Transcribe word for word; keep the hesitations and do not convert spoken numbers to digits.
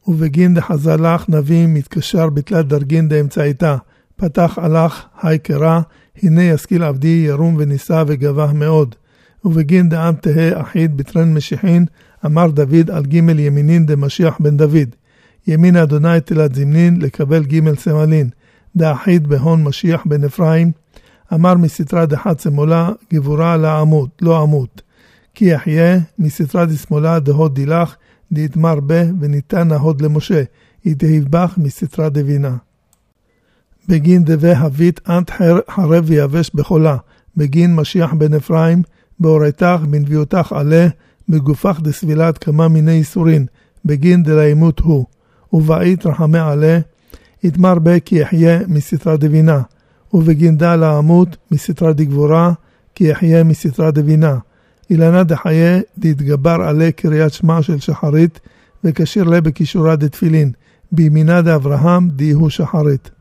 ובגין דחזלך נביא מתקשר בתלת דרגין דאמצעיתה, פתח הלך היי קרא, הנה ישכיל עבדי ירום וניסה וגבah מאוד. ובגין דעם תהה אחיד בתרן משיחין, אמר דוד על ג' ימינין דמשיח בן דוד. ימין אדוני תלת זמנין לקבל ג' סמלין, דאחיד בהון משיח בן אפרים, אמר מסתרה דחת שמאלה גבורה לא עמות, לא עמות. כי יחיה מסתרה דשמאלה דהוד דילך, דהתמר בה וניתן ההוד למשה, יתהיב בך מסתרה דבינה. בגין דווה הבית אנט חרב ויבש בחולה, בגין משיח בן אפרים, באורתך בנביאותך עלה, בגופך דסבילת כמה מיני איסורין, בגין דלאימות הוא, ובאית רחמי עלה, יתמר בה כי יחיה מסתרה דבינה, ובגין דה לעמות מסתרה דגבורה, כי יחיה מסתרה דבינה. אילנה דחיה דתגבר עלה קריאת שמע של שחרית, וקשיר לה בכישורה דתפילין, בימינה דאברהם דיהו שחרית.